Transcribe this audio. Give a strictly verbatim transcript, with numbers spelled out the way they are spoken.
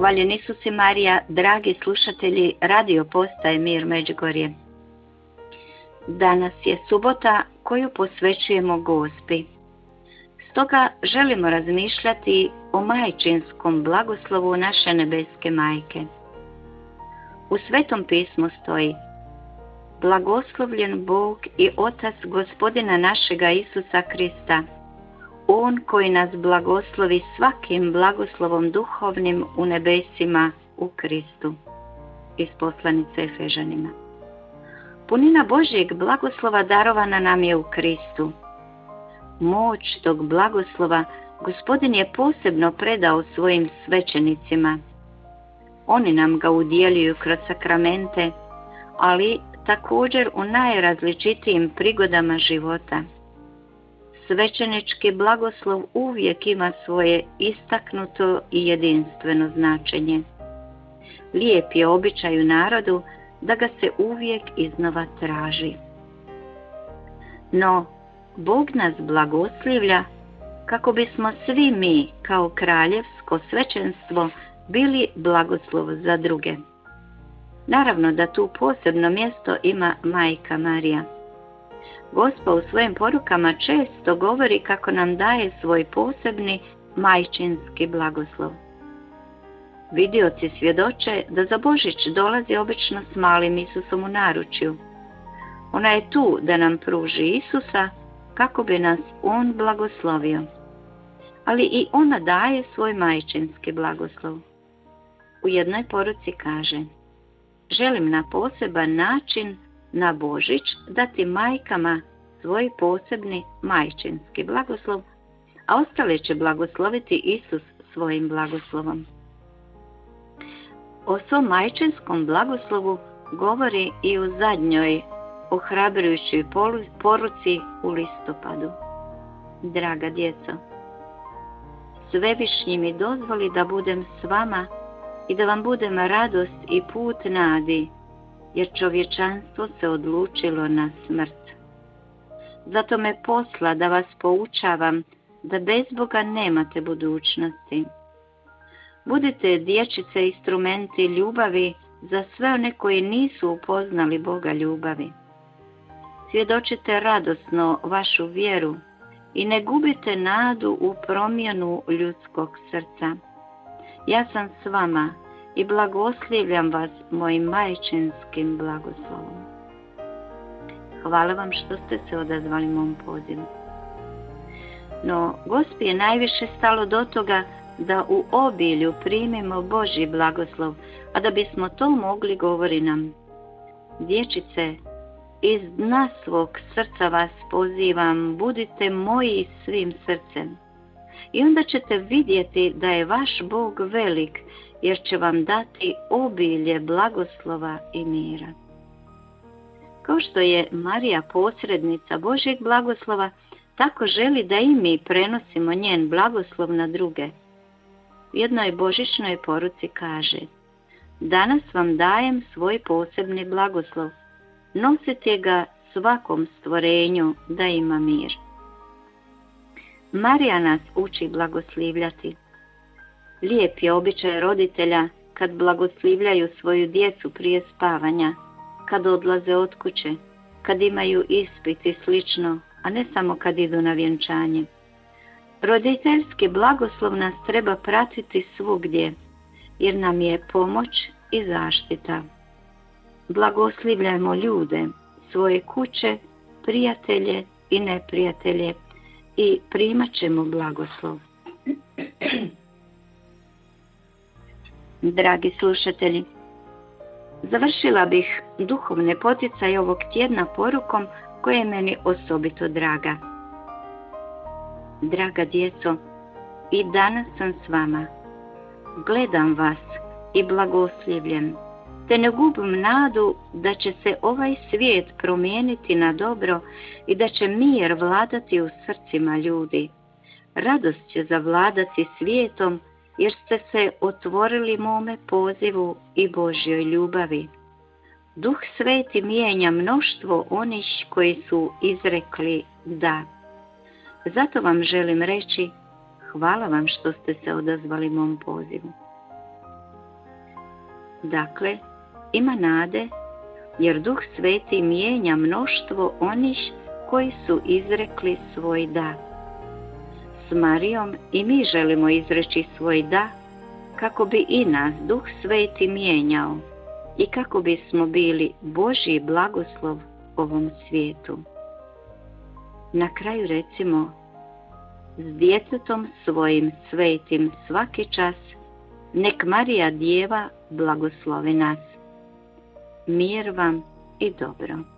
Hvaljen Isus i Marija, dragi slušatelji radio postaje Mir Međugorje. Danas je subota koju posvećujemo Gospi. Stoga želimo razmišljati o majčinskom blagoslovu naše nebeske majke. U Svetom pismu stoji: blagoslovljen Bog i Otac Gospodina našega Isusa Krista, On koji nas blagoslovi svakim blagoslovom duhovnim u nebesima u Kristu. Iz poslanice Efežanima. Punina Božjeg blagoslova darovana nam je u Kristu. Moć tog blagoslova Gospodin je posebno predao svojim svećenicima. Oni nam ga udjeljuju kroz sakramente, ali također u najrazličitijim prigodama života. Svećenički blagoslov uvijek ima svoje istaknuto i jedinstveno značenje. Lijep je običaj u narodu da ga se uvijek iznova traži. No, Bog nas blagoslivlja kako bismo svi mi kao kraljevsko svećenstvo bili blagoslov za druge. Naravno da tu posebno mjesto ima Majka Marija. Gospa u svojim porukama često govori kako nam daje svoj posebni majčinski blagoslov. Vidioci svjedoče da za Božić dolazi obično s malim Isusom u naručju. Ona je tu da nam pruži Isusa kako bi nas On blagoslovio. Ali i ona daje svoj majčinski blagoslov. U jednoj poruci kaže: želim na poseban način na Božić dati majkama svoj posebni majčinski blagoslov, a ostale će blagosloviti Isus svojim blagoslovom. O svom majčinskom blagoslovu govori i u zadnjoj ohrabrujućoj poruci u listopadu. Draga djeco, Svevišnji mi dozvoli da budem s vama i da vam budem radost i put nadi, jer čovječanstvo se odlučilo na smrt. Zato me posla da vas poučavam da bez Boga nemate budućnosti. Budite dječice instrumenti ljubavi za sve one koji nisu upoznali Boga ljubavi. Svjedočite radosno vašu vjeru i ne gubite nadu u promjenu ljudskog srca. Ja sam s vama i blagoslivljam vas mojim majčinskim blagoslovom. Hvala vam što ste se odazvali mom pozivu. No, Gospi je najviše stalo do toga da u obilju primimo Božji blagoslov, a da bismo to mogli, govori nam: dječice, iz dna svog srca vas pozivam, budite moji svim srcem. I onda ćete vidjeti da je vaš Bog velik, jer će vam dati obilje blagoslova i mira. Kao što je Marija posrednica Božjeg blagoslova, tako želi da i mi prenosimo njen blagoslov na druge. U jednoj božićnoj poruci kaže: danas vam dajem svoj posebni blagoslov, nosite ga svakom stvorenju da ima mir. Marija nas uči blagoslivljati. Lijep je običaj roditelja kad blagoslivljaju svoju djecu prije spavanja, kad odlaze od kuće, kad imaju ispit i slično, a ne samo kad idu na vjenčanje. Roditeljski blagoslov nas treba pratiti svugdje, jer nam je pomoć i zaštita. Blagoslivljajmo ljude, svoje kuće, prijatelje i neprijatelje i primat ćemo blagoslov. Dragi slušatelji, završila bih duhovne poticaje ovog tjedna porukom koja je meni osobito draga. Draga djeco, i danas sam s vama. Gledam vas i blagoslivljem, te ne gubim nadu da će se ovaj svijet promijeniti na dobro i da će mir vladati u srcima ljudi. Radost će zavladati svijetom, jer ste se otvorili mome pozivu i Božjoj ljubavi. Duh Sveti mijenja mnoštvo onih koji su izrekli da. Zato vam želim reći: hvala vam što ste se odazvali mom pozivu. Dakle, ima nade, jer Duh Sveti mijenja mnoštvo onih koji su izrekli svoj da. S Marijom i mi želimo izreći svoj da, kako bi i nas Duh Sveti mijenjao i kako bismo bili Božji blagoslov ovom svijetu. Na kraju recimo, s djetetom svojim svetim svaki čas, nek Marija Djeva blagoslovi nas. Mir vam i dobro.